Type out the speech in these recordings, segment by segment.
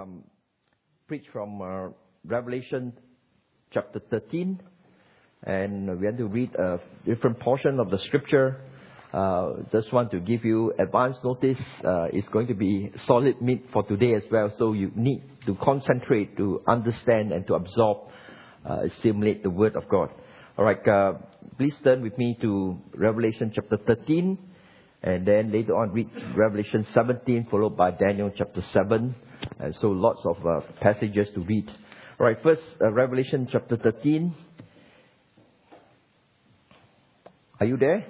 preach from Revelation chapter 13, and we want to read a different portion of the scripture. Just want to give you advance notice. It's going to be solid meat for today as well, so you need to concentrate to understand and to absorb, assimilate the word of God. All right, please turn with me to Revelation chapter 13, and then later on read Revelation 17, followed by Daniel chapter 7. And so lots of passages to read. All right, first Revelation chapter 13. Are you there?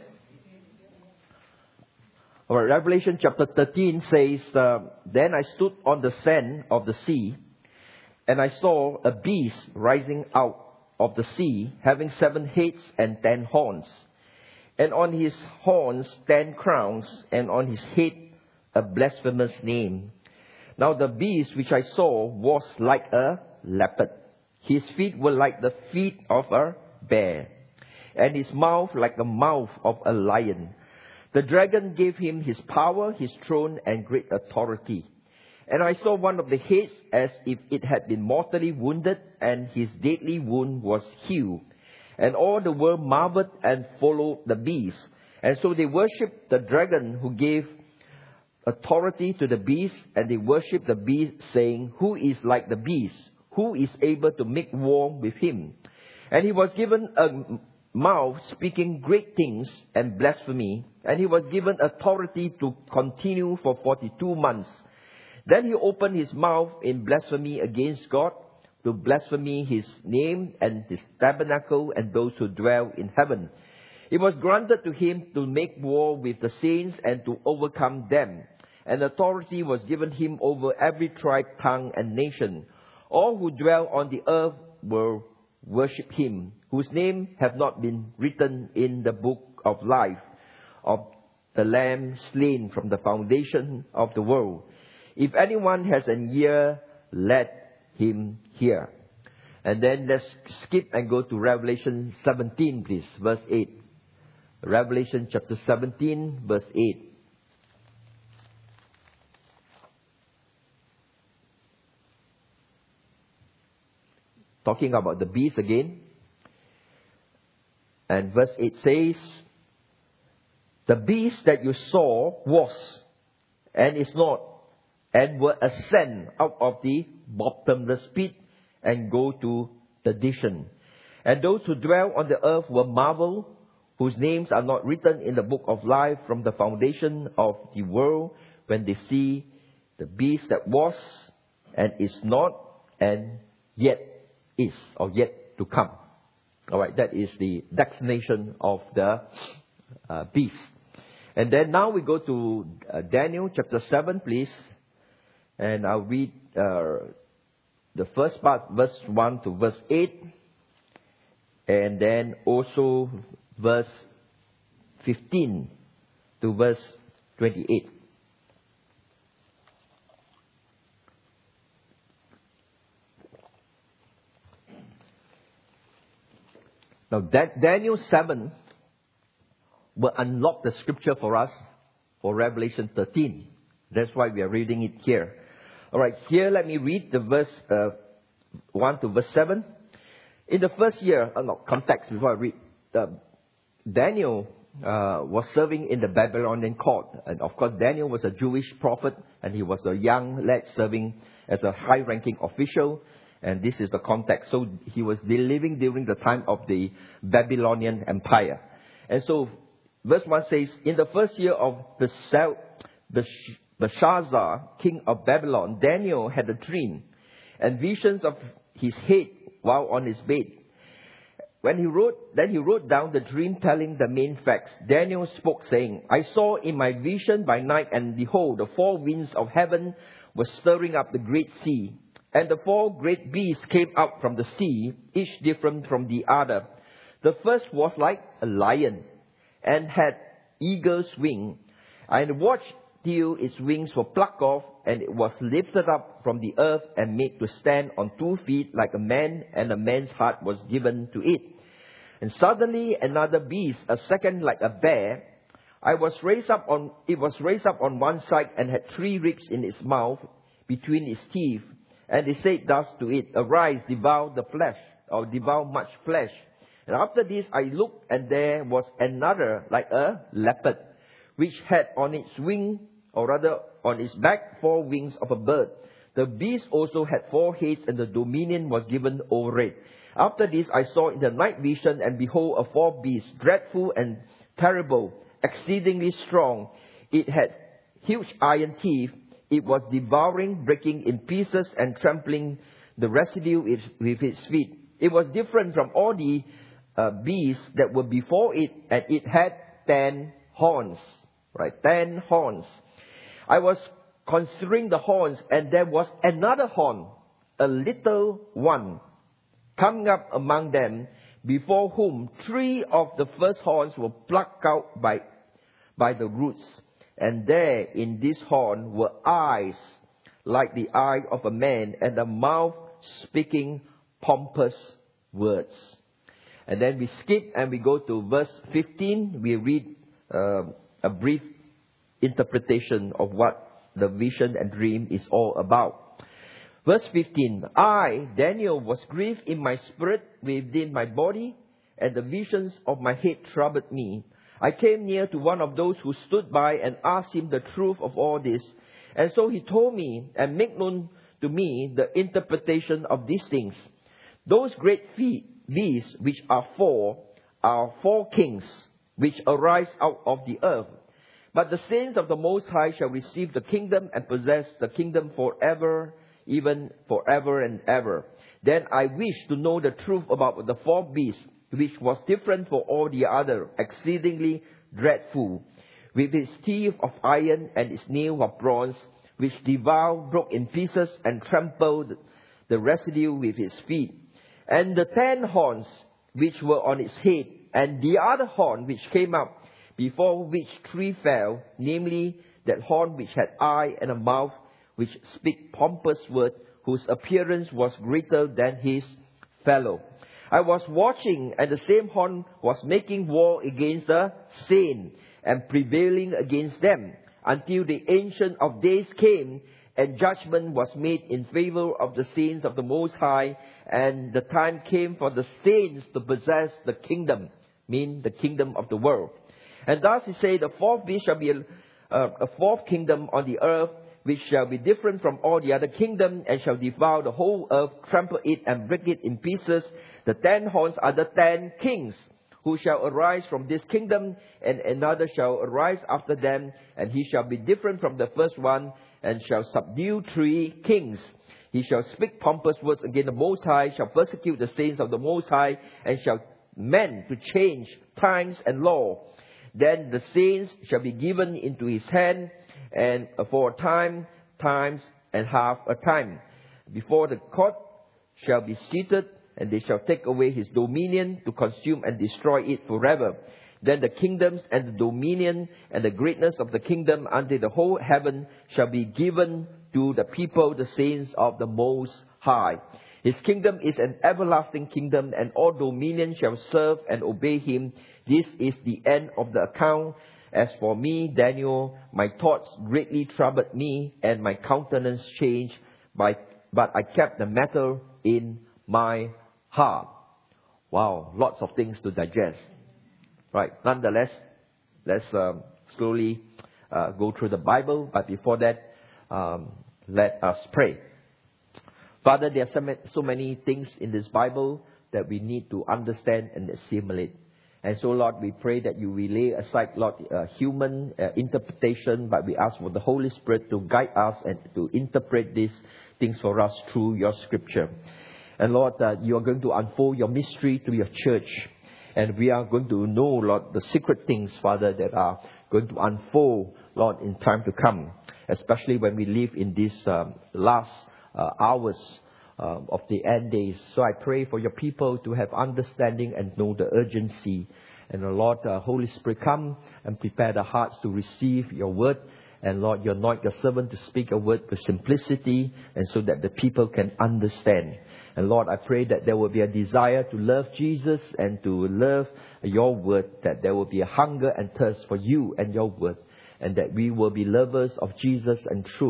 All right, Revelation chapter 13 says, Then I stood on the sand of the sea, and I saw a beast rising out of the sea, having 7 heads and 10 horns. And on his horns 10 crowns, and on his head a blasphemous name. Now the beast which I saw was like a leopard. His feet were like the feet of a bear, and his mouth like the mouth of a lion. The dragon gave him his power, his throne, and great authority. And I saw one of the heads as if it had been mortally wounded, and his deadly wound was healed. And all the world marveled and followed the beast. And so they worshipped the dragon who gave authority to the beast, and they worshipped the beast, saying, Who is like the beast? Who is able to make war with him? And he was given a mouth speaking great things and blasphemy, and he was given authority to continue for 42 months. Then he opened his mouth in blasphemy against God, to blaspheme his name and his tabernacle and those who dwell in heaven. It was granted to him to make war with the saints and to overcome them. And authority was given him over every tribe, tongue, and nation. All who dwell on the earth will worship him, whose name have not been written in the book of life of the Lamb slain from the foundation of the world. If anyone has an ear, let him hear. And then let's skip and go to Revelation 17, please, verse 8. Revelation chapter 17, verse 8. Talking about the beast again. And verse 8 says, The beast that you saw was, and is not, and will ascend out of the bottomless pit and go to perdition. And those who dwell on the earth will marvel, whose names are not written in the book of life from the foundation of the world, when they see the beast that was, and is not, and yet is, or yet to come. All right, that is the designation of the beast. And then now we go to Daniel chapter 7, please. And I'll read the first part, verse 1 to verse 8. And then also verse 15 to verse 28. Now, Daniel 7 will unlock the scripture for us for Revelation 13. That's why we are reading it here. All right, here let me read the verse 1 to verse 7. In the first year, context before I read, Daniel was serving in the Babylonian court. And of course, Daniel was a Jewish prophet, and he was a young lad serving as a high-ranking official. And this is the context. So he was living during the time of the Babylonian Empire. And so verse 1 says, In the first year of Belshazzar, king of Babylon, Daniel had a dream and visions of his head while on his bed. Then he wrote down the dream, telling the main facts. Daniel spoke, saying, I saw in my vision by night, and behold, the 4 winds of heaven were stirring up the great sea. And the 4 great beasts came out from the sea, each different from the other. The first was like a lion, and had eagle's wing. I watched till its wings were plucked off, and it was lifted up from the earth and made to stand on 2 feet like a man, and a man's heart was given to it. And suddenly another beast, a second like a bear, it was raised up on one side and had 3 ribs in its mouth between its teeth. And they said thus to it, Arise, devour the flesh, or devour much flesh. And after this I looked, and there was another like a leopard, which had on its wing, or rather on its back, 4 wings of a bird. The beast also had 4 heads, and the dominion was given over it. After this I saw in the night vision, and behold, a 4th beast, dreadful and terrible, exceedingly strong. It had huge iron teeth. It was devouring, breaking in pieces, and trampling the residue with its feet. It was different from all the beasts that were before it, and it had 10 horns. Right, 10 horns. I was considering the horns, and there was another horn, a little one, coming up among them, before whom 3 of the first horns were plucked out by the roots. And there in this horn were eyes like the eye of a man, and a mouth speaking pompous words. And then we skip and we go to verse 15. We read a brief interpretation of what the vision and dream is all about. Verse 15, I, Daniel, was grieved in my spirit within my body, and the visions of my head troubled me. I came near to one of those who stood by and asked him the truth of all this. And so he told me and made known to me the interpretation of these things. Those great beasts which are 4 kings, which arise out of the earth. But the saints of the Most High shall receive the kingdom and possess the kingdom forever, even forever and ever. Then I wished to know the truth about the 4th beast, which was different from all the other, exceedingly dreadful, with its teeth of iron and its nail of bronze, which devoured, broke in pieces, and trampled the residue with its feet. And the 10 horns which were on its head, and the other horn which came up, before which 3 fell, namely that horn which had eye and a mouth, which speak pompous words, whose appearance was greater than his fellow. I was watching, and the same horn was making war against the saints, and prevailing against them, until the Ancient of Days came, and judgment was made in favor of the saints of the Most High, and the time came for the saints to possess the kingdom, mean the kingdom of the world. And thus he said, the 4th beast shall be a 4th kingdom on the earth, which shall be different from all the other kingdoms, and shall devour the whole earth, trample it, and break it in pieces. The 10 horns are the 10 kings, who shall arise from this kingdom, and another shall arise after them, and he shall be different from the first one, and shall subdue 3 kings. He shall speak pompous words against the Most High, shall persecute the saints of the Most High, and shall mend to change times and law. Then the saints shall be given into his hand, and for a time, times, and half a time. Before the court shall be seated, and they shall take away his dominion to consume and destroy it forever. Then the kingdoms and the dominion and the greatness of the kingdom under the whole heaven shall be given to the people, the saints of the Most High. His kingdom is an everlasting kingdom, and all dominion shall serve and obey him. This is the end of the account. As for me, Daniel, my thoughts greatly troubled me, and my countenance changed, but I kept the matter in my heart. Wow, lots of things to digest. Right, nonetheless, let's slowly go through the Bible. But before that, let us pray. Father, there are so many things in this Bible that we need to understand and assimilate. And so, Lord, we pray that you will lay aside, Lord, human interpretation, but we ask for the Holy Spirit to guide us and to interpret these things for us through your scripture. And Lord, you are going to unfold your mystery to your church. And we are going to know, Lord, the secret things, Father, that are going to unfold, Lord, in time to come. Especially when we live in these last hours of the end days. So I pray for your people to have understanding and know the urgency. And Lord, Holy Spirit, come and prepare the hearts to receive your word. And Lord, you anoint your servant to speak a word with simplicity, and so that the people can understand. And Lord, I pray that there will be a desire to love Jesus and to love your word, that there will be a hunger and thirst for you and your word, and that we will be lovers of Jesus and truth,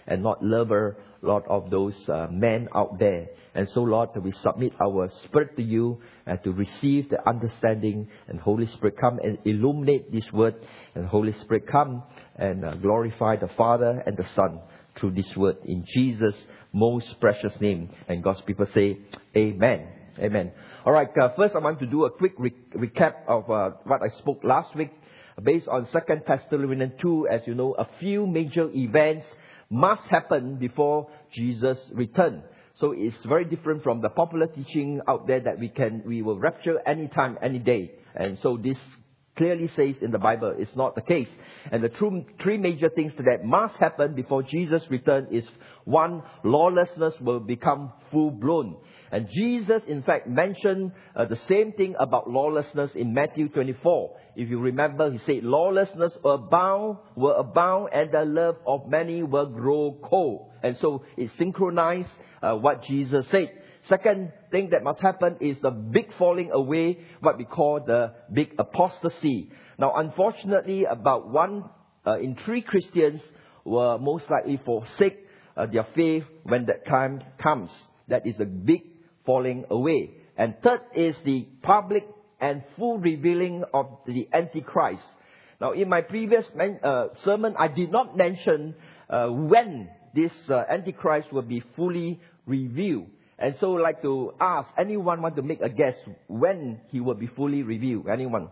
and not lover, Lord, of those men out there. And so, Lord, we submit our spirit to you and to receive the understanding. And Holy Spirit, come and illuminate this word. And Holy Spirit, come and glorify the Father and the Son through this word. In Jesus' most precious name. And God's people say, Amen. Amen. All right, first I want to do a quick recap of what I spoke last week. Based on 2 Thessalonians 2, as you know, a few major events must happen before Jesus' return. So it's very different from the popular teaching out there that we will rapture anytime, any day. And so this clearly says in the Bible it's not the case. And the three major things that must happen before Jesus' return is, one, lawlessness will become full-blown. And Jesus, in fact, mentioned the same thing about lawlessness in Matthew 24. If you remember, he said, lawlessness will abound, and the love of many will grow cold. And so it synchronized what Jesus said. Second thing that must happen is the big falling away, what we call the big apostasy. Now, unfortunately, about 1 in 3 Christians will most likely forsake their faith when that time comes. That is the big falling away. And third is the public and full revealing of the Antichrist. Now, in my previous sermon, I did not mention when this Antichrist will be fully revealed. And so I'd like to ask, anyone want to make a guess when he will be fully revealed? Anyone?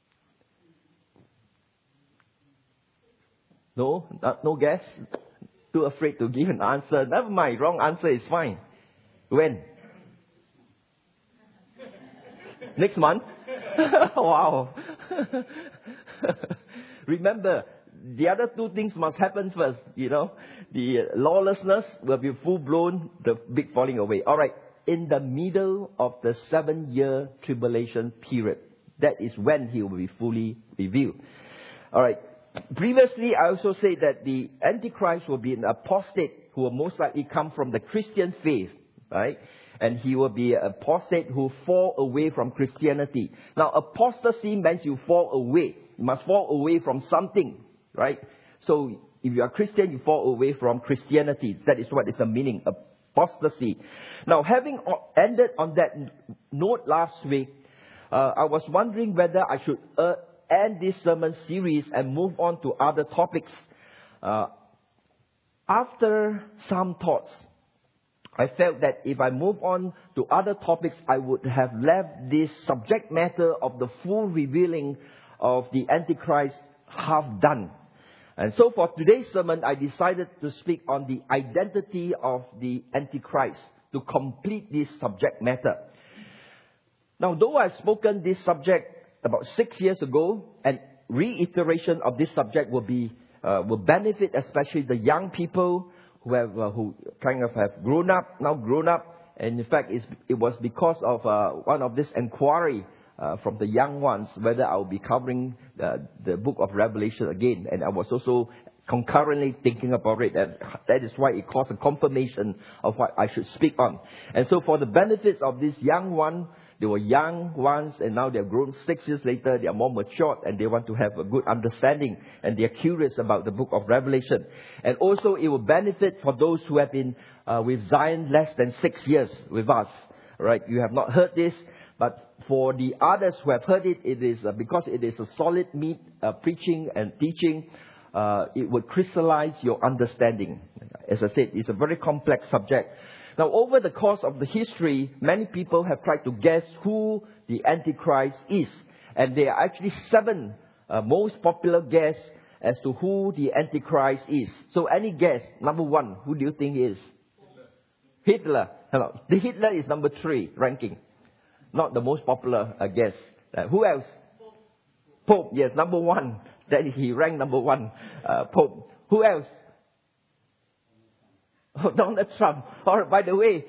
No? No guess? Too afraid to give an answer. Never mind, wrong answer is fine. When? Next month? Wow. Remember, the other two things must happen first, you know. The lawlessness will be full-blown, the big falling away. All right, in the middle of the 7-year tribulation period, that is when he will be fully revealed. All right, previously I also said that the Antichrist will be an apostate who will most likely come from the Christian faith, right? And he will be an apostate who fall away from Christianity. Now, apostasy means you fall away. You must fall away from something, right? So, if you are Christian, you fall away from Christianity. That is what is the meaning, apostasy. Now, having ended on that note last week, I was wondering whether I should end this sermon series and move on to other topics. After some thoughts, I felt that if I move on to other topics, I would have left this subject matter of the full revealing of the Antichrist half done. And so for today's sermon, I decided to speak on the identity of the Antichrist to complete this subject matter. Now, though I've spoken this subject about 6 years ago, and reiteration of this subject will benefit especially the young people who kind of have grown up. And in fact, it was because of one of this inquiry from the young ones, whether I will be covering the book of Revelation again. And I was also concurrently thinking about it. And that is why it caused a confirmation of what I should speak on. And so for the benefits of this young one, they were young ones and now they're grown 6 years later. They are more matured and they want to have a good understanding. And they are curious about the book of Revelation. And also it will benefit for those who have been with Zion less than 6 years with us. Right? You have not heard this. But for the others who have heard it, it is because it is a solid meat preaching and teaching. It would crystallize your understanding. As I said, it's a very complex subject. Now, over the course of the history, many people have tried to guess who the Antichrist is. And there are actually 7 most popular guess as to who the Antichrist is. So any guess? Number 1, who do you think he is? Hitler. Hello. The Hitler is number 3 ranking. Not the most popular guess. Who else? Pope. Yes, number 1. That he ranked number 1. Pope. Who else? Oh, Donald Trump. Or by the way,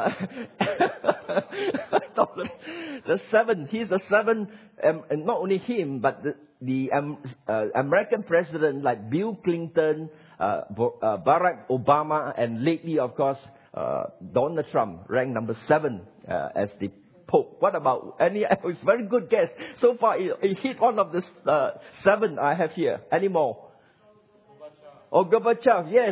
the 7. He's the 7. And not only him, but the American president like Bill Clinton, Barack Obama, and lately, of course, Donald Trump ranked number 7 as the Pope. What about any? It's very good guess. So far, it hit one of the 7 I have here. Any more? Oh, Gorbachev, yes.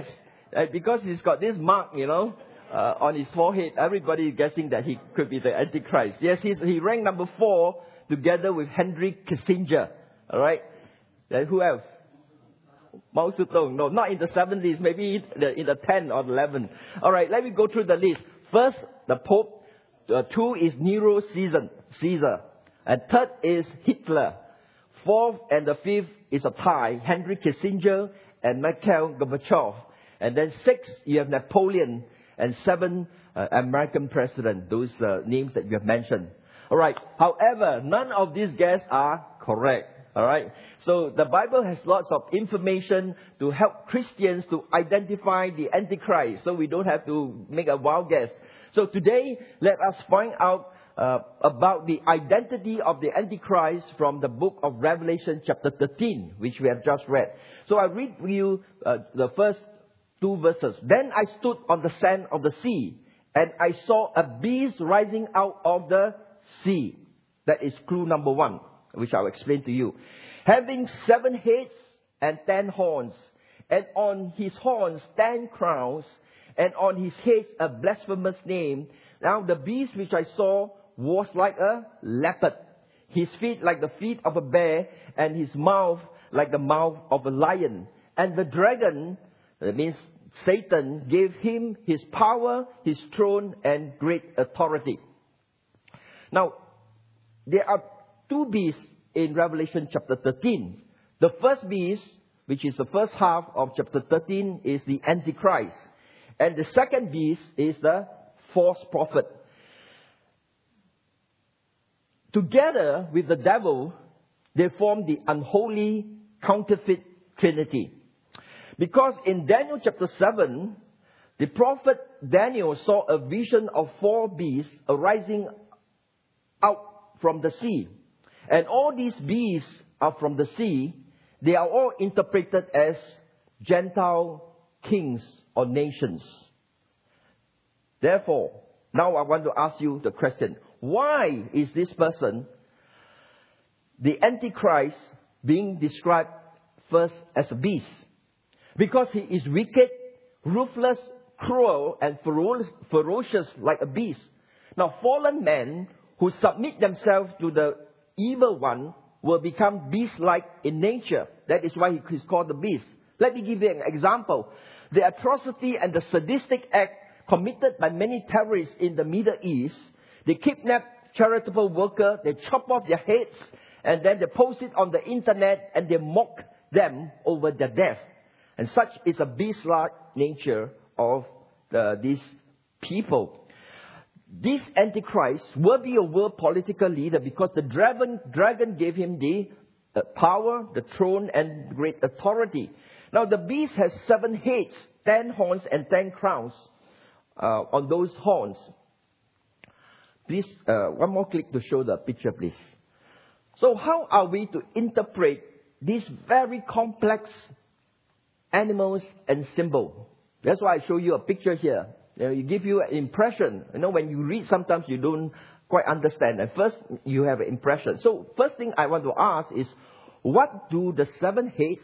Because he's got this mark, on his forehead, everybody is guessing that he could be the Antichrist. Yes, he ranked number 4 together with Henry Kissinger. All right. Then who else? Mao Zedong. No, not in the 70s, maybe in the 10 or 11. All right, let me go through the list. First, the Pope. 2 is Nero Caesar. And 3rd is Hitler. 4th and the 5th is a tie, Henry Kissinger and Mikhail Gorbachev. And then 6, you have Napoleon. And 7, American president. Those names that you have mentioned. All right. However, none of these guesses are correct. All right. So the Bible has lots of information to help Christians to identify the Antichrist. So we don't have to make a wild guess. So today, let us find out about the identity of the Antichrist from the book of Revelation chapter 13, which we have just read. So I read for you the first 2 verses. Then I stood on the sand of the sea, and I saw a beast rising out of the sea. That is clue number 1, which I'll explain to you. Having 7 heads and 10 horns, and on his horns 10 crowns, and on his heads a blasphemous name. Now the beast which I saw was like a leopard, his feet like the feet of a bear, and his mouth like the mouth of a lion. And the dragon, that means Satan, gave him his power, his throne, and great authority. Now, there are 2 beasts in Revelation chapter 13. The first beast, which is the first half of chapter 13, is the Antichrist. And the second beast is the false prophet. Together with the devil, they form the unholy counterfeit trinity. Because in Daniel chapter 7, the prophet Daniel saw a vision of 4 beasts arising out from the sea. And all these beasts are from the sea. They are all interpreted as Gentile kings or nations. Therefore, now I want to ask you the question. Why is this person, the Antichrist, being described first as a beast? Because he is wicked, ruthless, cruel, and ferocious like a beast. Now, fallen men who submit themselves to the evil one will become beast-like in nature. That is why he is called the beast. Let me give you an example. The atrocity and the sadistic act committed by many terrorists in the Middle East. They kidnap charitable workers, they chop off their heads, and then they post it on the internet and they mock them over their death. And such is a beast-like nature of these people. This Antichrist will be a world political leader because the dragon gave him the power, the throne, and great authority. Now the beast has 7 heads, 10 horns, and 10 crowns on those horns. Please, one more click to show the picture, please. So how are we to interpret these very complex animals and symbols? That's why I show you a picture here. It gives you an impression. When you read, sometimes you don't quite understand. At first, you have an impression. So, first thing I want to ask is, what do the 7 heads,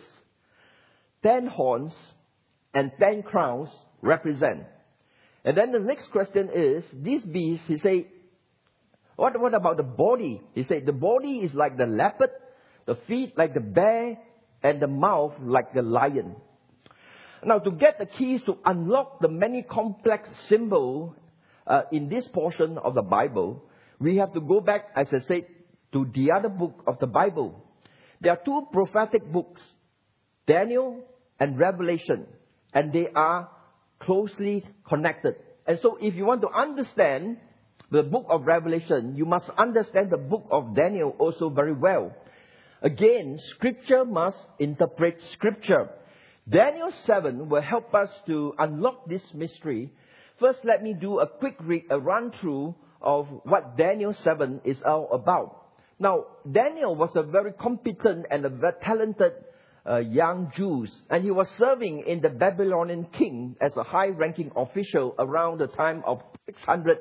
10 horns, and 10 crowns represent? And then the next question is, this beast, he say, what about the body? He said, the body is like the leopard, the feet like the bear, and the mouth like the lion. Now, to get the keys to unlock the many complex symbols in this portion of the Bible, we have to go back, as I said, to the other book of the Bible. There are 2 prophetic books, Daniel and Revelation, and they are closely connected. And so if you want to understand the book of Revelation, you must understand the book of Daniel also very well. Again, Scripture must interpret Scripture. Daniel 7 will help us to unlock this mystery. First, let me do a quick run-through of what Daniel 7 is all about. Now, Daniel was a very competent and a very talented young Jew, and he was serving in the Babylonian king as a high-ranking official around the time of 600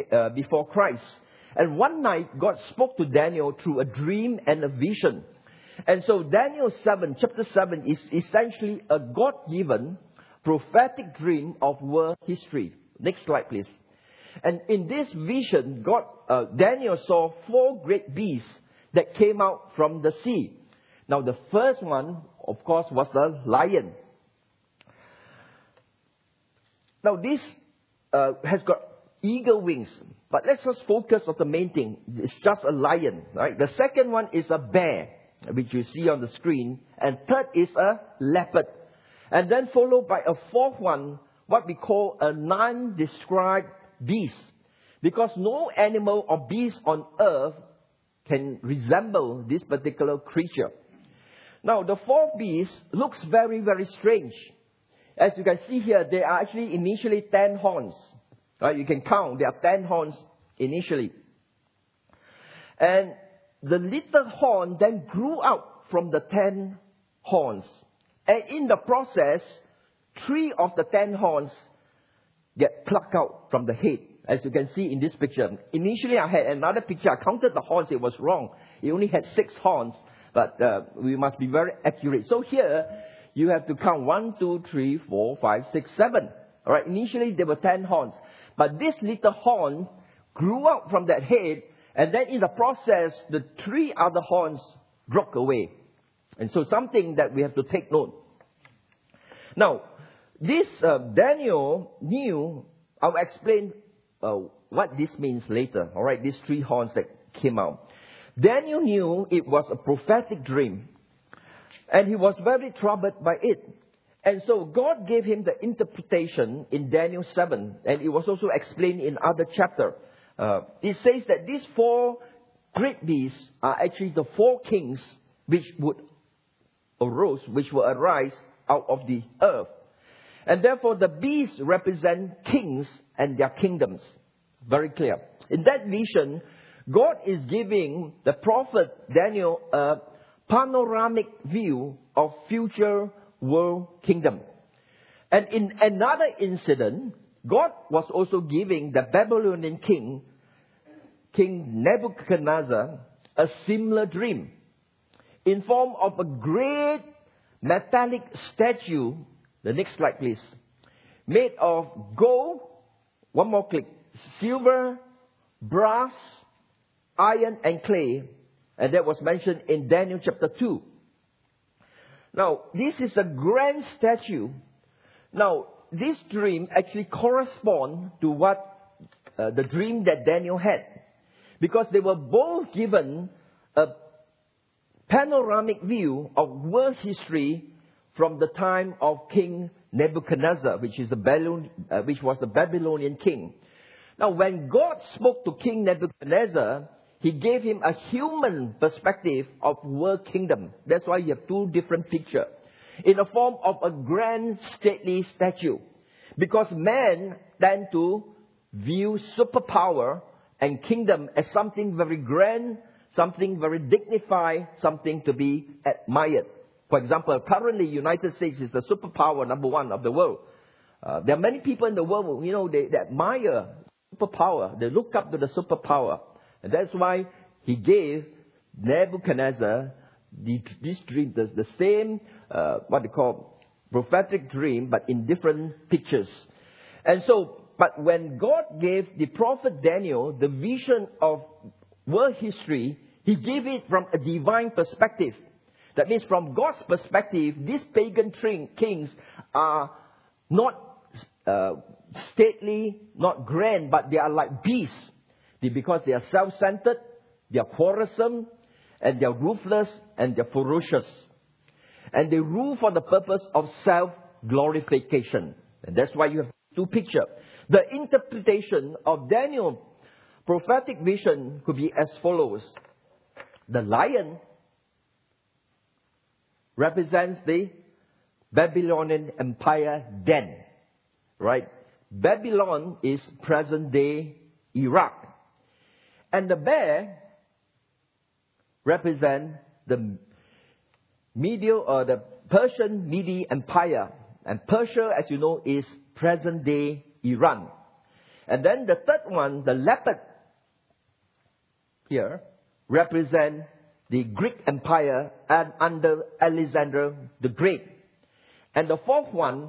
before Christ. And one night, God spoke to Daniel through a dream and a vision. And so Daniel 7, chapter 7 is essentially a God-given prophetic dream of world history. Next slide, please. And in this vision, Daniel saw 4 great beasts that came out from the sea. Now, the first one, of course, was the lion. Now, this has got eagle wings. But let's just focus on the main thing. It's just a lion, right? The second one is a bear, which you see on the screen. And third is a leopard. And then followed by a fourth one, what we call a non-described beast. Because no animal or beast on earth can resemble this particular creature. Now, the fourth beast looks very, very strange. As you can see here, there are actually initially 10 horns. Right? You can count, there are 10 horns initially. And the little horn then grew out from the 10 horns. And in the process, 3 of the 10 horns get plucked out from the head, as you can see in this picture. Initially, I had another picture. I counted the horns. It was wrong. It only had 6 horns, but we must be very accurate. So here, you have to count 1, 2, 3, 4, 5, 6, 7. All right. Initially, there were 10 horns. But this little horn grew out from that head, and then in the process, the 3 other horns broke away. And so something that we have to take note. Now, this Daniel knew, I'll explain what this means later. All right, these 3 horns that came out. Daniel knew it was a prophetic dream, and he was very troubled by it. And so God gave him the interpretation in Daniel 7, and it was also explained in other chapter. It says that these 4 great beasts are actually the 4 kings which will arise out of the earth. And therefore the beasts represent kings and their kingdoms. Very clear. In that vision, God is giving the prophet Daniel a panoramic view of future world kingdom. And in another incident, God was also giving the Babylonian king, King Nebuchadnezzar, a similar dream in form of a great metallic statue. The next slide, please. Made of gold, one more click, silver, brass, iron, and clay. And that was mentioned in Daniel chapter 2. Now, this is a grand statue. Now, this dream actually corresponds to what the dream that Daniel had. Because they were both given a panoramic view of world history from the time of King Nebuchadnezzar, which was the Babylonian king. Now, when God spoke to King Nebuchadnezzar, He gave him a human perspective of world kingdom. That's why you have 2 different pictures. In the form of a grand stately statue. Because men tend to view superpower and kingdom as something very grand, something very dignified, something to be admired. For example, currently United States is the superpower number 1 of the world. There are many people in the world, they admire superpower. They look up to the superpower. And that's why he gave Nebuchadnezzar this dream, the same, what they call prophetic dream, but in different pictures. And so, but when God gave the prophet Daniel the vision of world history, He gave it from a divine perspective. That means from God's perspective, these pagan kings are not stately, not grand, but they are like beasts. Because they are self-centered, they are quarrelsome, and they are ruthless, and they are ferocious. And they rule for the purpose of self-glorification. And that's why you have 2 pictures. The interpretation of Daniel's prophetic vision could be as follows. The lion represents the Babylonian Empire then. Right? Babylon is present-day Iraq. And the bear represents the the Persian Mede Empire. And Persia, as you know, is present-day Iran. And then the third one, the leopard here, represents the Greek Empire and under Alexander the Great. And the fourth one,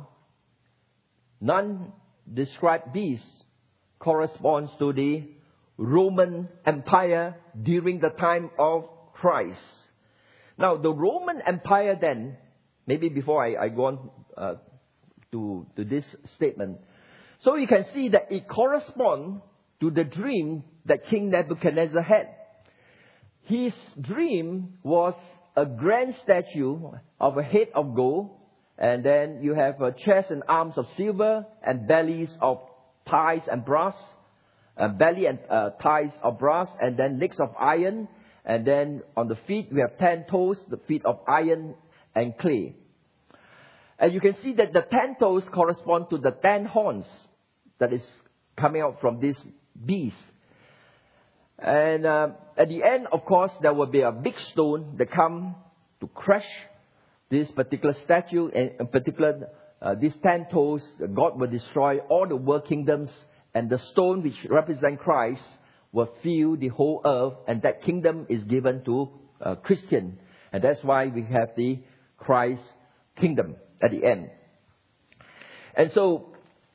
non-described beast, corresponds to the Roman Empire during the time of Christ. Now, the Roman Empire then, maybe before I go on to this statement, so you can see that it corresponds to the dream that King Nebuchadnezzar had. His dream was a grand statue of a head of gold, and then you have a chest and arms of silver, and bellies of thighs and brass, belly and thighs of brass, and then legs of iron, and then on the feet we have 10 toes, the feet of iron and clay. And you can see that the 10 toes correspond to the 10 horns that is coming out from this beast. And at the end, of course, there will be a big stone that come to crush this particular statue, and in particular, these 10 toes. God will destroy all the world kingdoms, and the stone which represent Christ will fill the whole earth, and that kingdom is given to Christian. And that's why we have the Christ kingdom at the end. And so,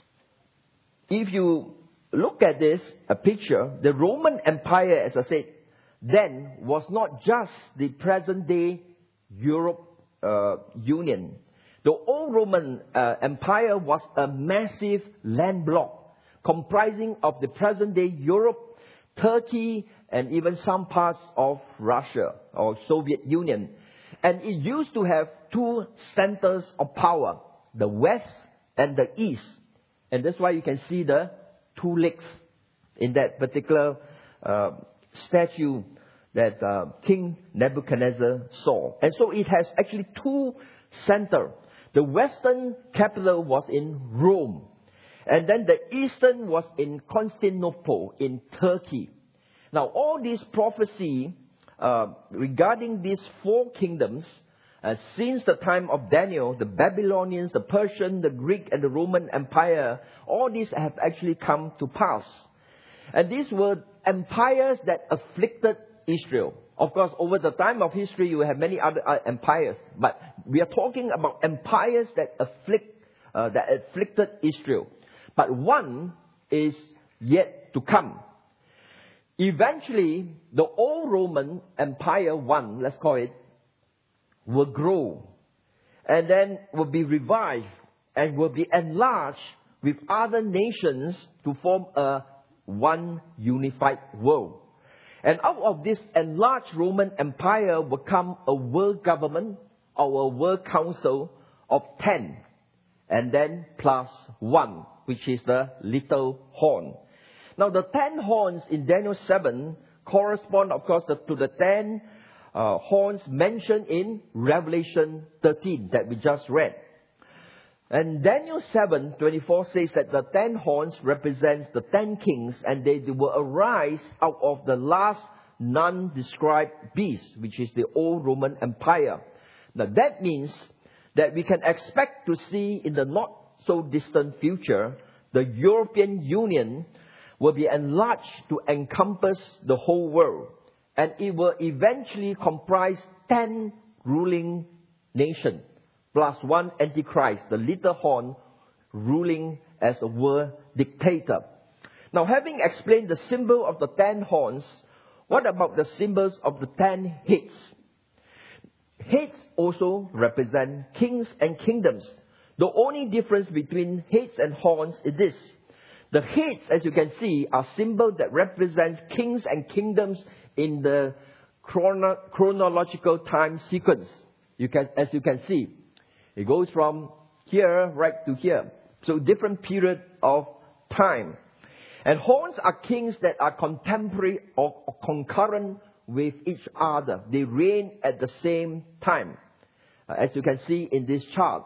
if you look at this, a picture, the Roman Empire, as I said, then was not just the present day Europe Union. The old Roman Empire was a massive land block comprising of the present day Europe, Turkey, and even some parts of Russia or Soviet Union. And it used to have two centers of power, the West and the East. And that's why you can see the two legs in that particular statue that King Nebuchadnezzar saw. And so it has actually two centers. The western capital was in Rome. And then the eastern was in Constantinople, in Turkey. Now, all these prophecy regarding these four kingdoms, since the time of Daniel, the Babylonians, the Persian, the Greek, and the Roman Empire, all these have actually come to pass. And these were empires that afflicted Israel. Of course, over the time of history, you have many other empires. But we are talking about empires that afflicted Israel. But one is yet to come. Eventually, the old Roman Empire, one, let's call it, will grow. And then will be revived and will be enlarged with other nations to form a one unified world. And out of this enlarged Roman Empire will come a world government or a world council of 10. And then plus 1, which is the little horn. Now the 10 horns in Daniel 7 correspond, of course, to the 10 horns mentioned in Revelation 13 that we just read. And Daniel 7:24 says that the 10 horns represents the 10 kings, and they will arise out of the last non-described beast, which is the old Roman Empire. Now that means that we can expect to see in the not so distant future, the European Union will be enlarged to encompass the whole world. And it will eventually comprise 10 ruling nations, plus one Antichrist, the little horn, ruling as a world dictator. Now, having explained the symbol of the 10 horns, what about the symbols of the 10 heads? Heads also represent kings and kingdoms. The only difference between heads and horns is this. The heads, as you can see, are symbols that represent kings and kingdoms in the chronological time sequence. As you can see, it goes from here right to here. So different period of time. And horns are kings that are contemporary or concurrent with each other. They reign at the same time. As you can see in this chart.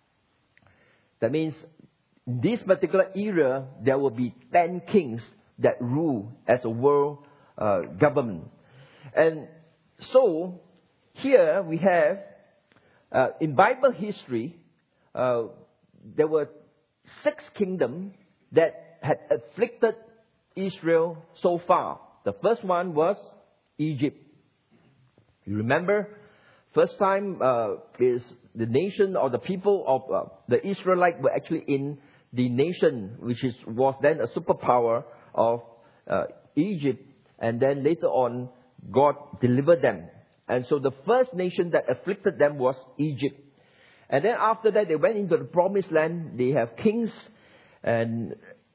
That means in this particular era, there will be 10 kings that rule as a world government. And so, here we have, in Bible history, there were 6 kingdoms that had afflicted Israel so far. The first one was Egypt. You remember, first time is the nation or the people of the Israelites were actually in the nation which was then a superpower of Egypt, and then later on God delivered them. And so the first nation that afflicted them was Egypt. And then after that they went into the promised land. They have kings, and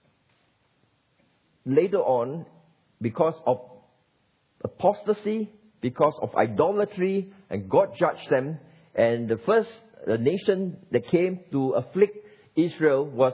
later on, because of apostasy, because of idolatry, and God judged them. And the first nation that came to afflict Israel was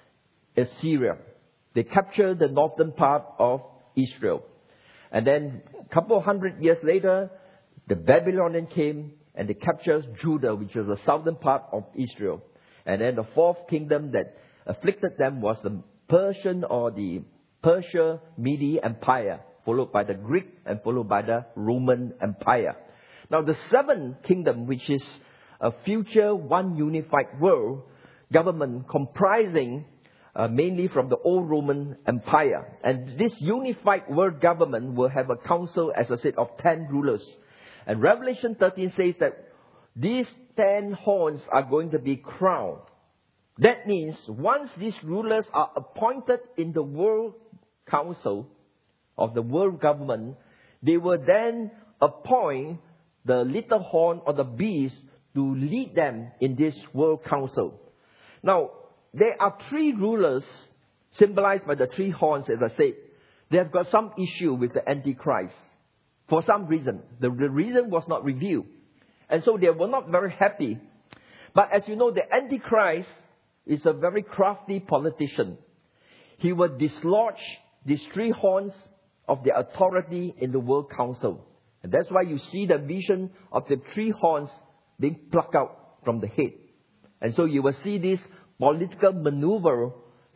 Assyria. They captured the northern part of Israel. And then a couple of hundred years later, the Babylonians came and they captured Judah, which was the southern part of Israel. And then the fourth kingdom that afflicted them was the Persian or the Persia-Mede Empire, followed by the Greek and followed by the Roman Empire. Now the seventh kingdom, which is a future one unified world government comprising mainly from the old Roman Empire. And this unified world government will have a council, as I said, of 10 rulers. And Revelation 13 says that these 10 horns are going to be crowned. That means once these rulers are appointed in the world council of the world government, they will then appoint the little horn or the beast to lead them in this world council. Now, there are 3 rulers symbolized by the 3 horns, as I said. They have got some issue with the Antichrist. For some reason. The reason was not revealed. And so they were not very happy. But as you know, the Antichrist is a very crafty politician. He will dislodge these 3 horns of the authority in the world council. And that's why you see the vision of the 3 horns being plucked out from the head. And so you will see this political maneuver,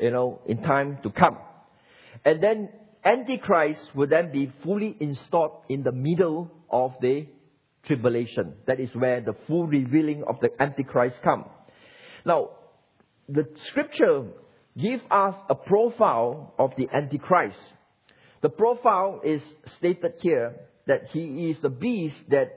in time to come. And then Antichrist will then be fully installed in the middle of the tribulation. That is where the full revealing of the Antichrist comes. Now, the scripture gives us a profile of the Antichrist. The profile is stated here that he is a beast that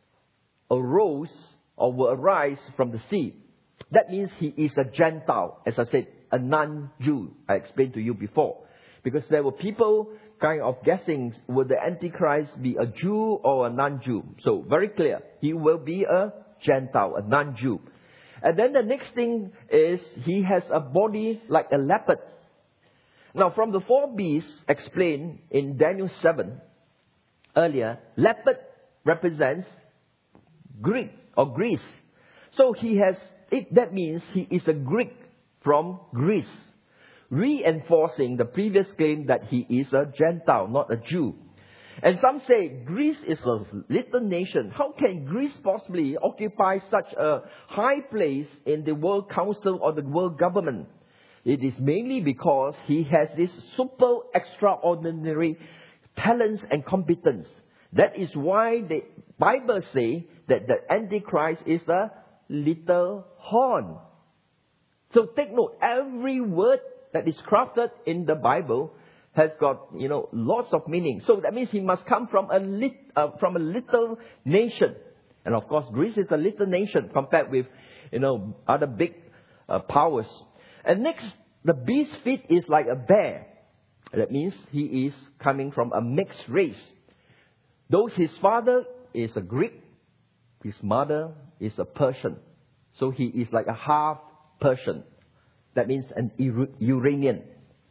arose or will arise from the sea. That means he is a Gentile, as I said, a non-Jew. I explained to you before. Because there were people kind of guessing, will the Antichrist be a Jew or a non-Jew? So, very clear. He will be a Gentile, a non-Jew. And then the next thing is, he has a body like a leopard. Now, from the 4 beasts explained in Daniel 7 earlier, leopard represents Greek or Greece. So, that means he is a Greek from Greece, reinforcing the previous claim that he is a Gentile, not a Jew. And some say Greece is a little nation. How can Greece possibly occupy such a high place in the world council or the world government? It is mainly because he has this super extraordinary talents and competence. That is why the Bible says that the Antichrist is a little horn. So take note, every word that is crafted in the Bible has got, lots of meaning. So that means he must come from a little nation. And of course, Greece is a little nation compared with, other big powers. And next, the beast's feet is like a bear. That means he is coming from a mixed race. Though his father is a Greek, his mother is a Persian. So he is like a half Persian. That means an Iranian.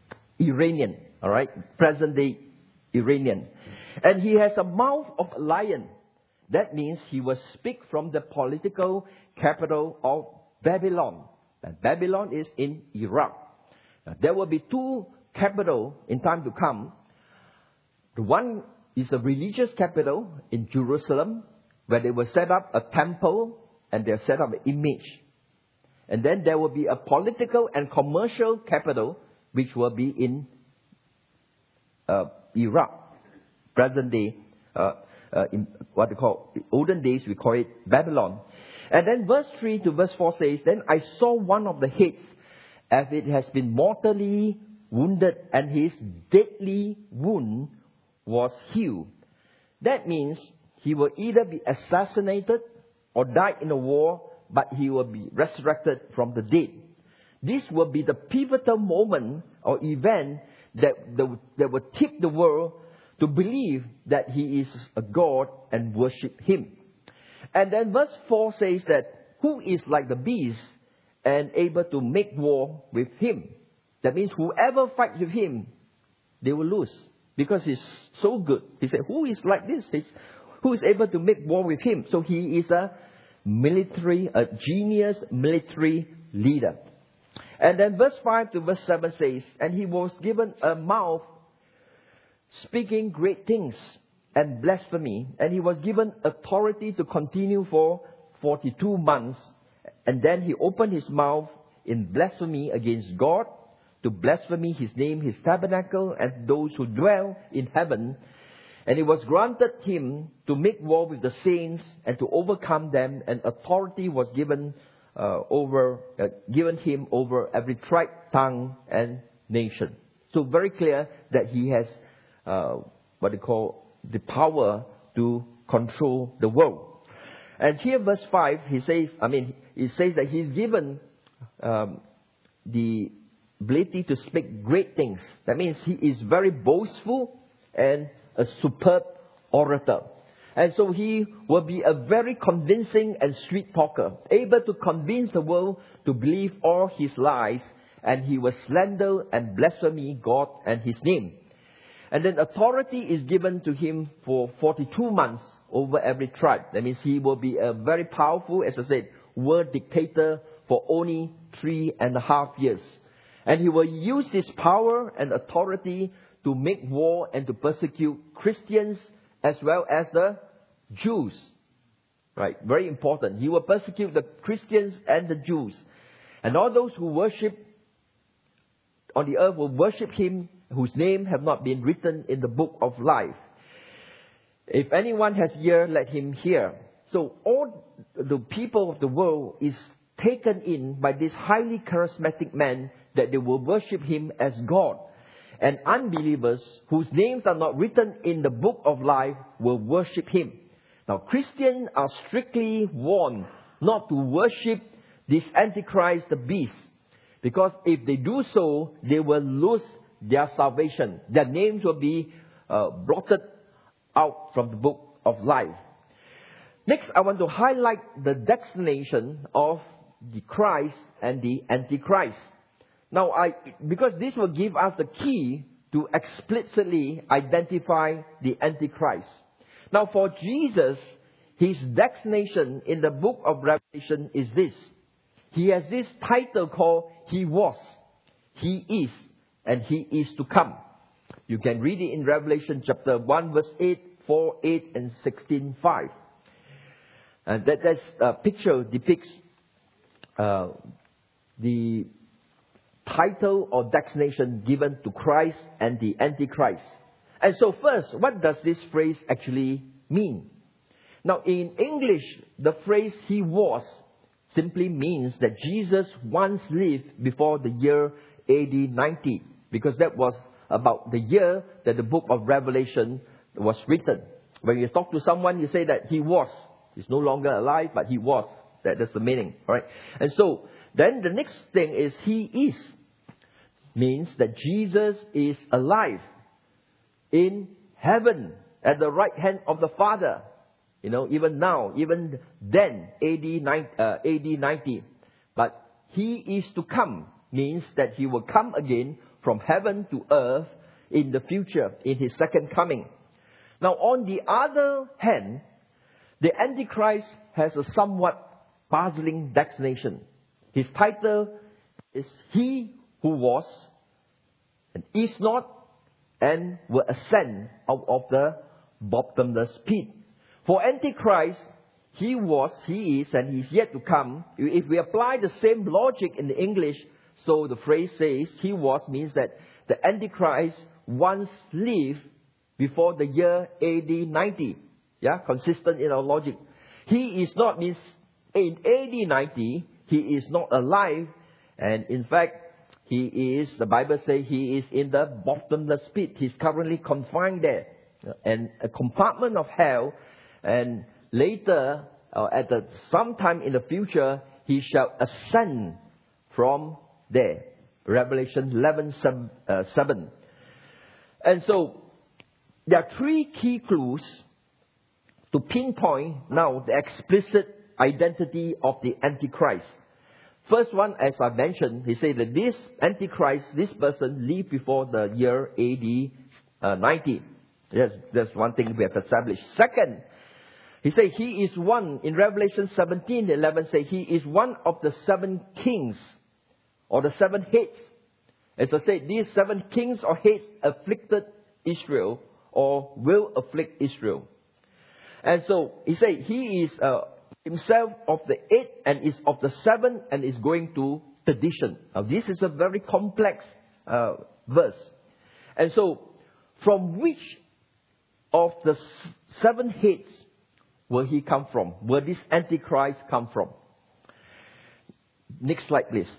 All right? Present day Iranian. And he has a mouth of a lion. That means he will speak from the political capital of Babylon. And Babylon is in Iraq. Now, there will be 2 capitals in time to come. The one is a religious capital in Jerusalem, where they will set up a temple and they'll set up an image. And then there will be a political and commercial capital, which will be in Iraq. Present day, in what they call, olden days, we call it Babylon. And then verse 3 to verse 4 says, Then I saw one of the heads, as it has been mortally wounded, and his deadly wound was healed. That means he will either be assassinated or die in a war, but he will be resurrected from the dead. This will be the pivotal moment or event that will tip the world to believe that he is a God and worship him. And then verse 4 says that, who is like the beast and able to make war with him? That means whoever fights with him, they will lose, because he's so good. He said, who is like this? Who is able to make war with him? So he is a genius military leader. And then verse 5 to verse 7 says, and he was given a mouth speaking great things and blasphemy, and he was given authority to continue for 42 months. And then he opened his mouth in blasphemy against God, to blaspheme his name, his tabernacle, and those who dwell in heaven. And it was granted him to make war with the saints and to overcome them, and authority was given him over every tribe, tongue, and nation. So very clear that he has the power to control the world. And here verse 5, it says that he's given the ability to speak great things. That means he is very boastful and a superb orator. And so he will be a very convincing and sweet talker, able to convince the world to believe all his lies, and he will slander and blaspheme God and his name. And then authority is given to him for 42 months over every tribe. That means he will be a very powerful, as I said, world dictator for only 3.5 years. And he will use his power and authority to make war and to persecute Christians as well as the Jews. Right? Very important. He will persecute the Christians and the Jews. And all those who worship on the earth will worship him, whose name have not been written in the book of life. If anyone has ear, let him hear. So all the people of the world is taken in by this highly charismatic man, that they will worship him as God. And unbelievers whose names are not written in the book of life will worship him. Now, Christians are strictly warned not to worship this Antichrist, the beast, because if they do so, they will lose their salvation. Their names will be blotted out from the book of life. Next, I want to highlight the destination of the Christ and the Antichrist. Now, because this will give us the key to explicitly identify the Antichrist. Now, for Jesus, his destination in the book of Revelation is this. He has this title called He Was, He Is, and He Is to Come. You can read it in Revelation chapter 1, verse 8, 4, 8, and 16, 5. And that picture depicts the title or destination given to Christ and the Antichrist. And so first, what does this phrase actually mean? Now, in English, the phrase He Was simply means that Jesus once lived before the year AD 90, because that was about the year that the book of Revelation was written. When you talk to someone, you say that he was. He's no longer alive, but he was. That's the meaning. All right? And so, then the next thing is He Is. Means that Jesus is alive in heaven at the right hand of the Father. You know, even now, even then, AD 90. But He is to come means that He will come again from heaven to earth in the future, in His second coming. Now, on the other hand, the Antichrist has a somewhat puzzling destination. His title is He Who Was and is not and will ascend out of the bottomless pit. For Antichrist, He was, He is, and He's yet to come. If we apply the same logic in the English, so the phrase says He was means that the Antichrist once lived before the year AD 90. Yeah, consistent in our logic. He is not means in AD 90, He is not alive. And in fact, He is, the Bible says, He is in the bottomless pit. He's currently confined there. And a compartment of hell. And later, sometime in the future, he shall ascend from there. Revelation 11:7. And so, there are three key clues to pinpoint now the explicit identity of the Antichrist. First one, as I mentioned, he said that this Antichrist, this person, lived before the year AD 90. Yes, that's one thing we have established. Second, he said he is one, in Revelation 17:11, say he is one of the 7 kings, or the 7 heads. As I said, these 7 kings or heads afflicted Israel, or will afflict Israel. And so, he said he is himself of the 8 and is of the 7 and is going to perdition. Now, this is a very complex verse. And so, from which of the 7 heads will he come from? Will this Antichrist come from? Next slide, please.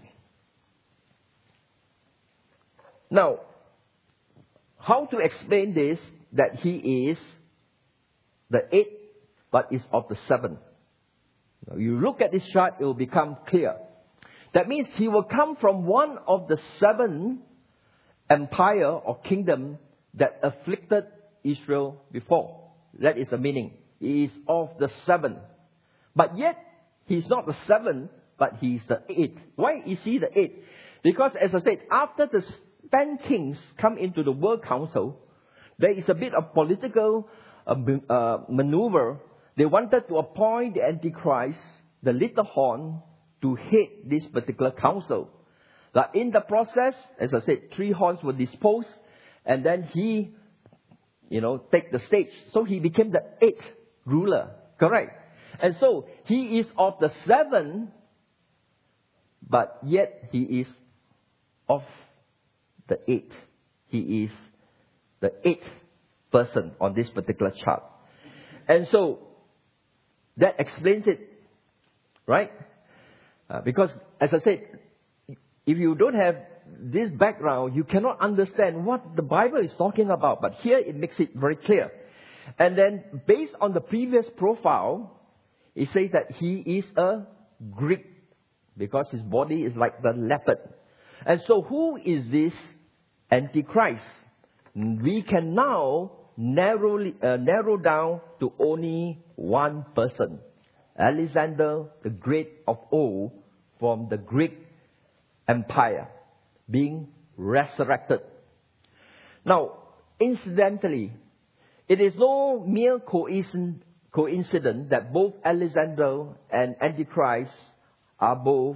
Now, how to explain this, that he is the 8, but is of the 7? Now, you look at this chart, it will become clear. That means he will come from one of the 7 empire or kingdom that afflicted Israel before. That is the meaning. He is of the 7. But yet, he's not the 7, but he's the 8. Why is he the 8? Because, as I said, after the 10 kings come into the World Council, there is a bit of political maneuver. They wanted to appoint the Antichrist, the little horn, to head this particular council. But in the process, as I said, 3 horns were disposed, and then he, take the stage. So he became the 8th ruler, correct? And so he is of the 7, but yet he is of the 8th. He is the 8th person on this particular chart. And so that explains it, right? Because, as I said, if you don't have this background, you cannot understand what the Bible is talking about. But here it makes it very clear. And then, based on the previous profile, it says that he is a Greek, because his body is like the leopard. And so, who is this Antichrist? We can now narrow down to only one person. Alexander the Great of old, from the Greek Empire, being resurrected. Now, incidentally, it is no mere coincidence that both Alexander and Antichrist are both,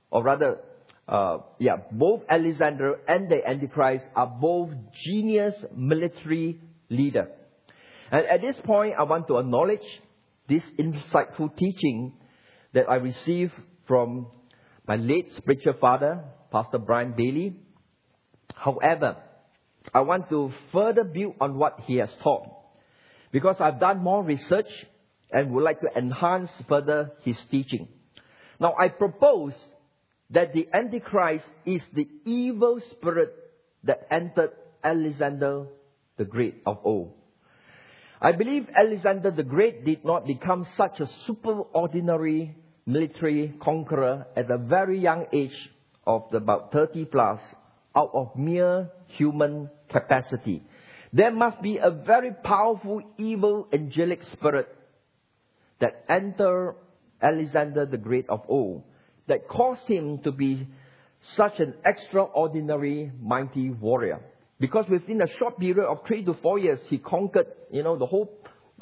both Alexander and the Antichrist are both genius military leaders. And at this point, I want to acknowledge this insightful teaching that I received from my late spiritual father, Pastor Brian Bailey. However, I want to further build on what he has taught, because I've done more research and would like to enhance further his teaching. Now, I propose that the Antichrist is the evil spirit that entered Alexander the Great of old. I believe Alexander the Great did not become such a superordinary military conqueror at a very young age of about 30 plus, out of mere human capacity. There must be a very powerful evil angelic spirit that entered Alexander the Great of old, that caused him to be such an extraordinary mighty warrior. Because within a short period of 3 to 4 years, he conquered, the whole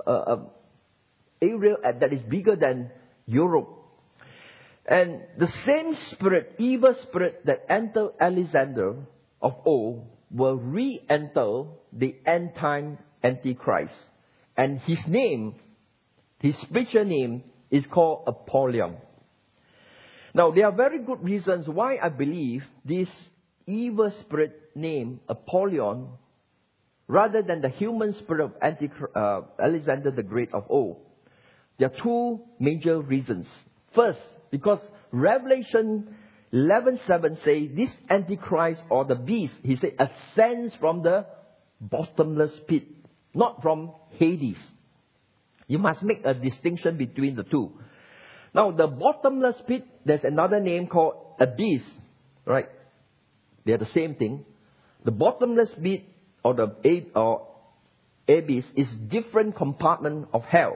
area that is bigger than Europe. And the same spirit, evil spirit that entered Alexander of old, will re-enter the end-time Antichrist. And his name, his spiritual name, is called Apollyon. Now, there are very good reasons why I believe this evil spirit named Apollyon, rather than the human spirit of Alexander the Great of old. There are 2 major reasons. First, because Revelation 11:7 says this Antichrist, or the beast, he said, ascends from the bottomless pit, not from Hades. You must make a distinction between the two. Now, the bottomless pit, there's another name called abyss, right? They are the same thing. The bottomless pit or the abyss is different compartment of hell.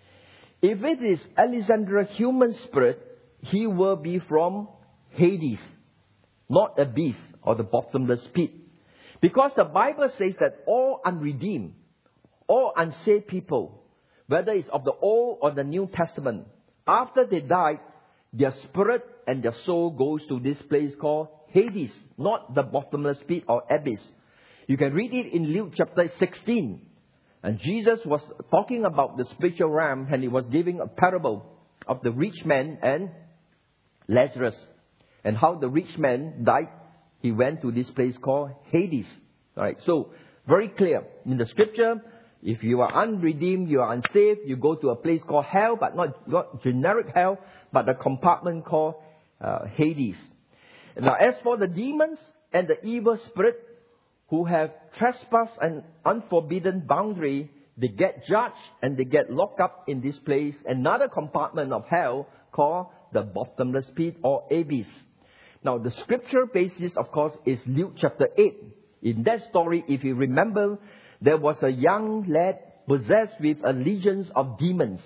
If it is Alexander human spirit, he will be from Hades, not abyss or the bottomless pit. Because the Bible says that all unredeemed, all unsaved people, whether it's of the Old or the New Testament, after they die, their spirit and their soul goes to this place called Hades, not the bottomless pit or abyss. You can read it in Luke chapter 16. And Jesus was talking about the spiritual realm, and he was giving a parable of the rich man and Lazarus. And how the rich man died, he went to this place called Hades. Alright, so very clear. In the scripture, if you are unredeemed, you are unsaved, you go to a place called hell, but not generic hell, but the compartment called Hades. Now, as for the demons and the evil spirit who have trespassed an unforbidden boundary, they get judged and they get locked up in this place, another compartment of hell called the bottomless pit or abyss. Now, the scripture basis, of course, is Luke chapter 8. In that story, if you remember, there was a young lad possessed with a legion of demons.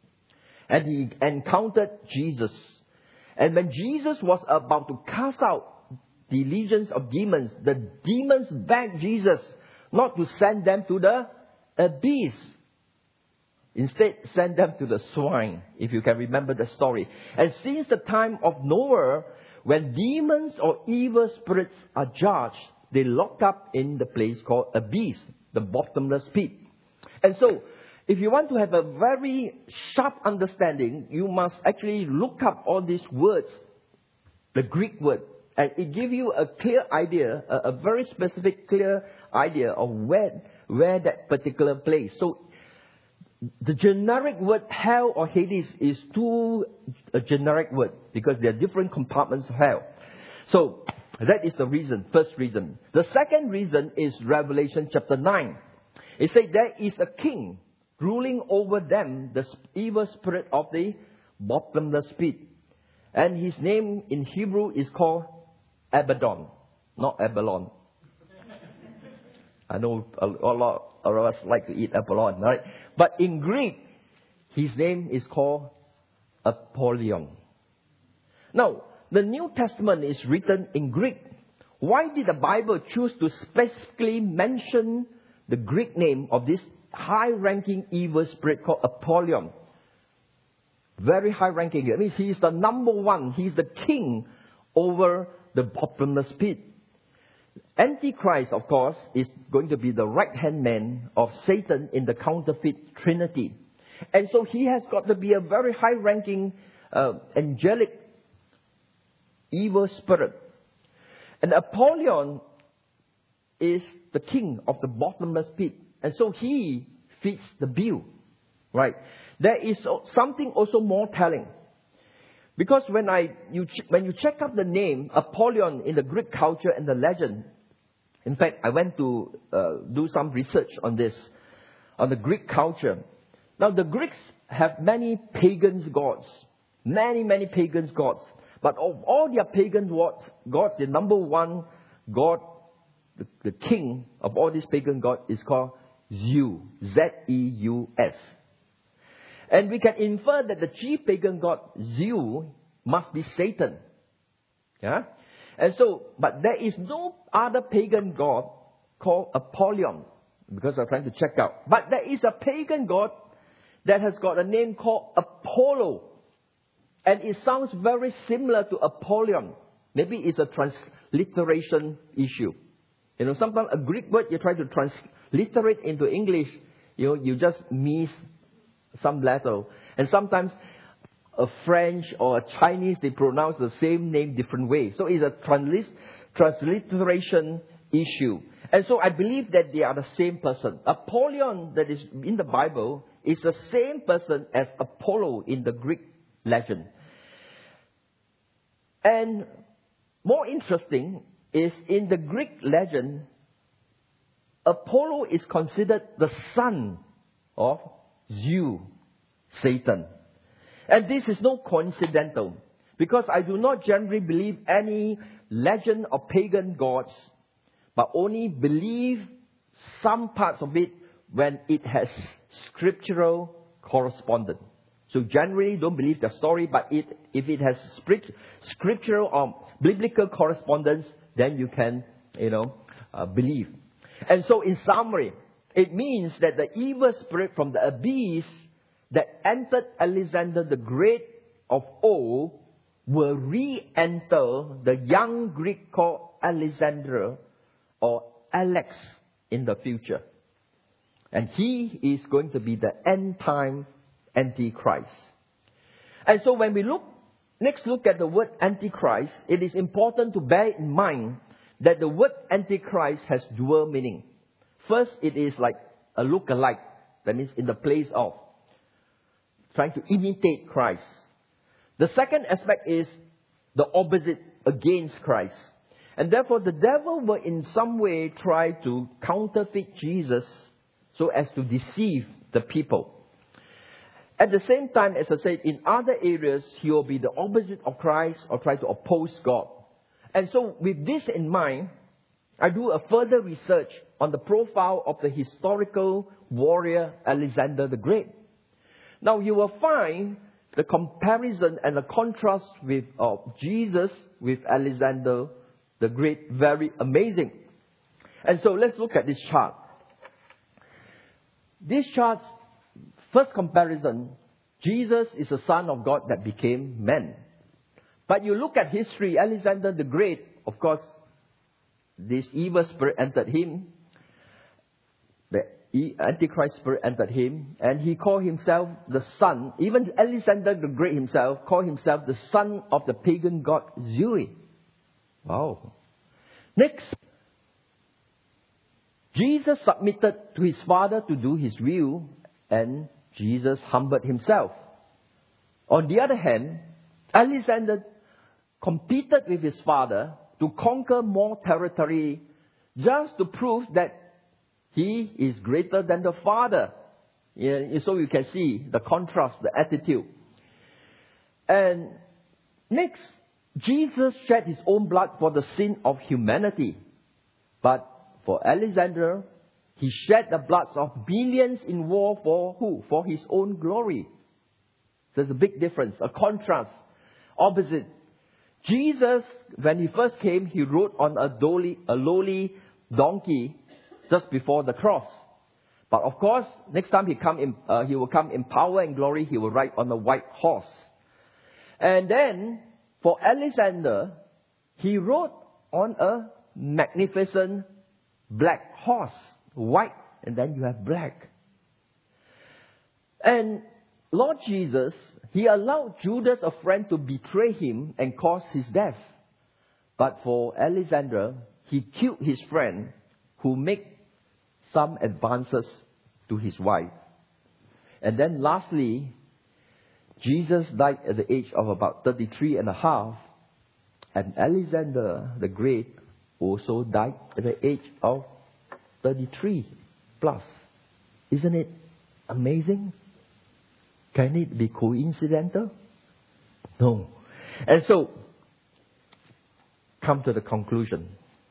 And he encountered Jesus. And when Jesus was about to cast out the legions of demons, the demons begged Jesus not to send them to the abyss. Instead, send them to the swine, if you can remember the story. And since the time of Noah, when demons or evil spirits are judged, they locked up in the place called abyss, the bottomless pit. And so, if you want to have a very sharp understanding, you must actually look up all these words, the Greek word, and it gives you a clear idea, a very specific, clear idea of where that particular place. So, the generic word hell or Hades is a generic word because there are different compartments of hell. So, that is the reason, first reason. The second reason is Revelation chapter 9. It says there is a king ruling over them, the evil spirit of the bottomless pit. And his name in Hebrew is called Abaddon, not Abalone. I know a lot of us like to eat Abalone, right? But in Greek, his name is called Apollyon. Now, the New Testament is written in Greek. Why did the Bible choose to specifically mention the Greek name of this high-ranking evil spirit called Apollyon? Very high-ranking. That means he is the number one. He is the king over the bottomless pit. Antichrist, of course, is going to be the right-hand man of Satan in the counterfeit trinity. And so he has got to be a very high-ranking angelic evil spirit. And Apollyon is the king of the bottomless pit. And so he fits the bill. Right? There is something also more telling. Because when you check out the name Apollyon in the Greek culture and the legend, in fact, I went to do some research on this, on the Greek culture. Now, the Greeks have many pagan gods. Many pagan gods. But of all their pagan gods, the number one god, the king of all these pagan gods is called Zeus. Z-E-U-S. And we can infer that the chief pagan god, Zeus, must be Satan. Yeah? And so, but there is no other pagan god called Apollyon, because I'm trying to check out. But there is a pagan god that has got a name called Apollo. And it sounds very similar to Apollyon. Maybe it's a transliteration issue. You know, sometimes a Greek word you try to transliterate into English, you just miss some letter. And sometimes a French or a Chinese, they pronounce the same name different ways. So it's a transliteration issue. And so I believe that they are the same person. Apollyon that is in the Bible is the same person as Apollo in the Greek legend. And more interesting is in the Greek legend, Apollo is considered the son of Zeus, Satan. And this is no coincidental, because I do not generally believe any legend of pagan gods, but only believe some parts of it when it has scriptural correspondence. So generally don't believe the story, but if it has scriptural or biblical correspondence, then you can, believe. And so in summary, it means that the evil spirit from the abyss that entered Alexander the Great of old will re-enter the young Greek called Alexander or Alex in the future. And he is going to be the end time Antichrist. And so when we look at the word Antichrist, it is important to bear in mind that the word Antichrist has dual meaning. First, it is like a look-alike. That means in the place of, trying to imitate Christ. The second aspect is the opposite, against Christ. And therefore the devil will in some way try to counterfeit Jesus so as to deceive the people. At the same time, as I said, in other areas, he will be the opposite of Christ or try to oppose God. And so with this in mind, I do a further research on the profile of the historical warrior Alexander the Great. Now you will find the comparison and the contrast with Jesus with Alexander the Great very amazing. And so let's look at this chart. This chart's first comparison, Jesus is the Son of God that became man. But you look at history, Alexander the Great, of course, this evil spirit entered him. The Antichrist spirit entered him. And he called himself the son. Even Alexander the Great himself called himself the son of the pagan god Zeus. Wow. Next, Jesus submitted to his Father to do his will, and Jesus humbled himself. On the other hand, Alexander competed with his father to conquer more territory just to prove that he is greater than the Father. Yeah, so you can see the contrast, the attitude. And next, Jesus shed his own blood for the sin of humanity. But for Alexander, he shed the bloods of millions in war for who? For his own glory. So there's a big difference, a contrast, opposite. Jesus, when he first came, he rode on a lowly donkey just before the cross. But of course, next time he will come in power and glory. He will ride on a white horse. And then, for Alexander, he rode on a magnificent black horse. White, and then you have black. And Lord Jesus, he allowed Judas, a friend, to betray him and cause his death. But for Alexander, he killed his friend who made some advances to his wife. And then lastly, Jesus died at the age of about 33 and a half. And Alexander the Great also died at the age of 33 plus. Isn't it amazing? Can it be coincidental? No. And so, come to the conclusion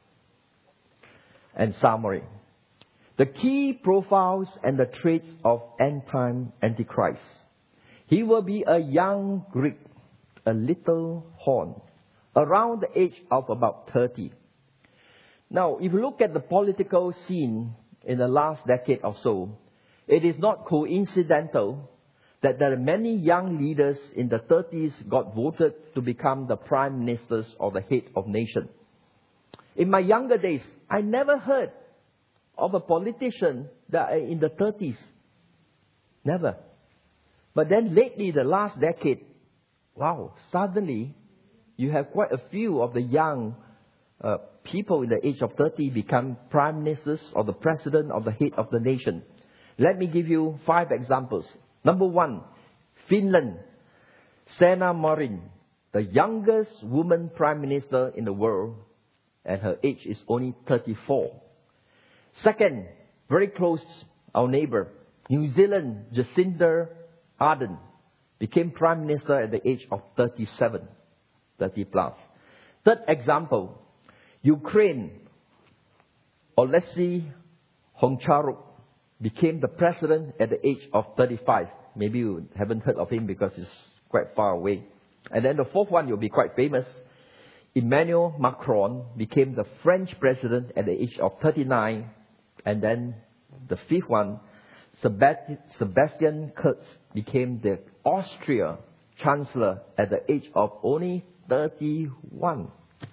and summary. The key profiles and the traits of end-time Antichrist. He will be a young Greek, a little horn, around the age of about 30. Now, if you look at the political scene in the last decade or so, it is not coincidental that there are many young leaders in the 30s got voted to become the prime ministers or the head of nation. In my younger days, I never heard of a politician that are in the 30s. Never. But then lately, the last decade, wow, suddenly you have quite a few of the young people in the age of 30 become prime ministers or the president or the head of the nation. Let me give you 5 examples. Number 1, Finland, Sanna Marin, the youngest woman prime minister in the world, and her age is only 34. Second, very close, our neighbor, New Zealand, Jacinda Arden became prime minister at the age of 37, 30 plus. Third example, Ukraine, Oleksiy Honcharuk became the president at the age of 35. Maybe you haven't heard of him because he's quite far away. And then the fourth one, you'll be quite famous. Emmanuel Macron became the French president at the age of 39. And then the fifth one, Sebastian Kurz became the Austria chancellor at the age of only 31.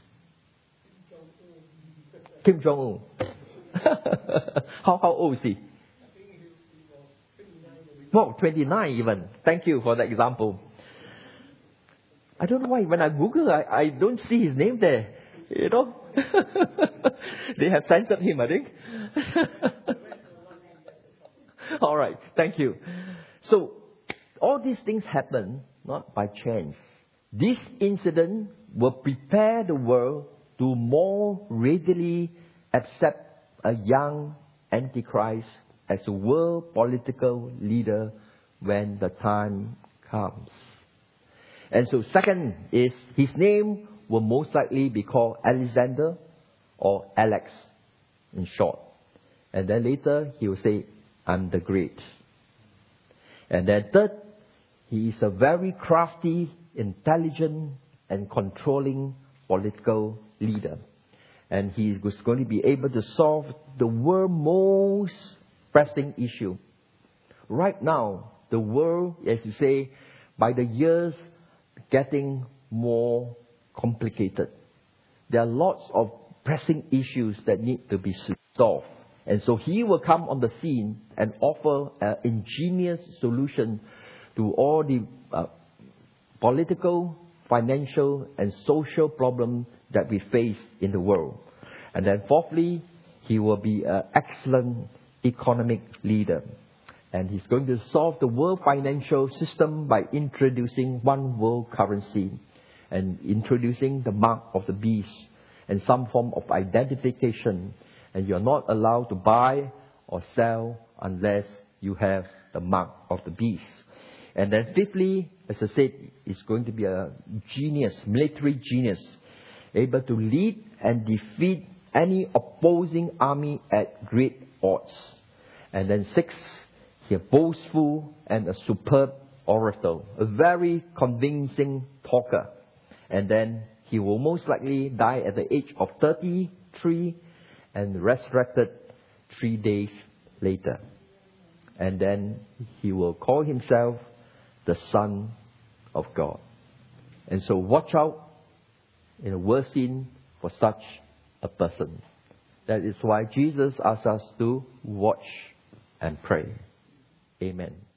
Kim Jong-un. How old is he? No, 29 even. Thank you for that example. I don't know why when I Google, I don't see his name there. You know? They have censored him, I think. All right, thank you. So, all these things happen not by chance. This incident will prepare the world to more readily accept a young Antichrist as a world political leader when the time comes. And so second is his name will most likely be called Alexander or Alex in short. And then later he will say, I'm the Great. And then third, he is a very crafty, intelligent and controlling political leader. And he is going to be able to solve the world's most pressing issue. Right now, the world, as you say, by the years, getting more complicated. There are lots of pressing issues that need to be solved. And so he will come on the scene and offer an ingenious solution to all the political, financial, and social problems that we face in the world. And then fourthly, he will be an excellent economic leader. And he's going to solve the world financial system by introducing one world currency and introducing the mark of the beast and some form of identification. And you're not allowed to buy or sell unless you have the mark of the beast. And then fifthly, as I said, he's going to be a genius, military genius, able to lead and defeat any opposing army at great odds. And then sixth, he's boastful and a superb orator, a very convincing talker. And then he will most likely die at the age of 33 and resurrected 3 days later. And then he will call himself the Son of God. And so watch out in a world scene for such a person. That is why Jesus asks us to watch and pray. Amen.